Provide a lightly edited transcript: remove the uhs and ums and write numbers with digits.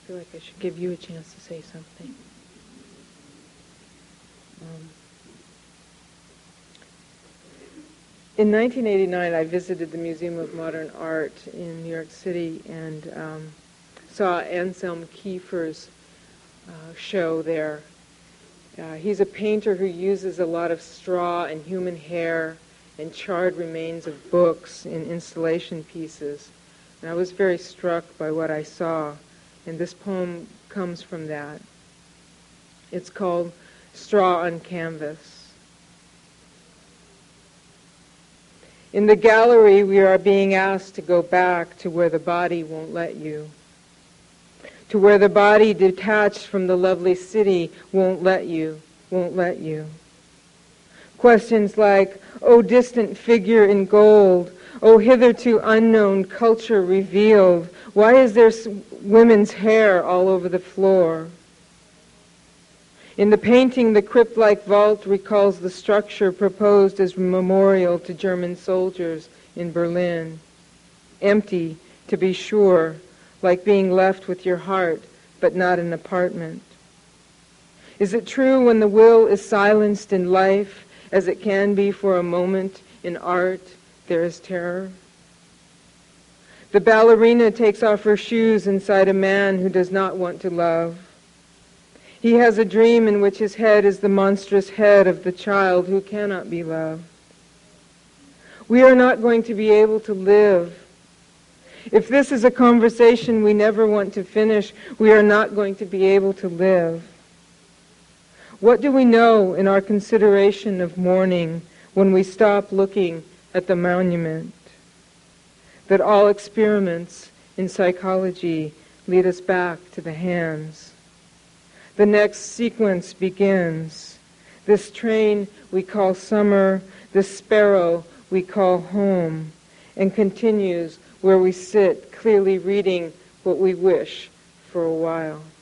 feel like I should give you a chance to say something. In 1989, I visited the Museum of Modern Art in New York City and saw Anselm Kiefer's show there. He's a painter who uses a lot of straw and human hair and charred remains of books in installation pieces. And I was very struck by what I saw, and this poem comes from that. It's called Straw on Canvas. In the gallery, we are being asked to go back to where the body won't let you, to where the body detached from the lovely city won't let you, won't let you. Questions like, "Oh, distant figure in gold, oh, hitherto unknown culture revealed, why is there women's hair all over the floor?" In the painting, the crypt-like vault recalls the structure proposed as memorial to German soldiers in Berlin. Empty, to be sure, like being left with your heart, but not an apartment. Is it true when the will is silenced in life, as it can be for a moment in art, there is terror? The ballerina takes off her shoes inside a man who does not want to love. He has a dream in which his head is the monstrous head of the child who cannot be loved. We are not going to be able to live. If this is a conversation we never want to finish, we are not going to be able to live. What do we know in our consideration of mourning when we stop looking at the monument? That all experiments in psychology lead us back to the hands. The next sequence begins. This train we call summer, this sparrow we call home, and continues where we sit, clearly reading what we wish for a while.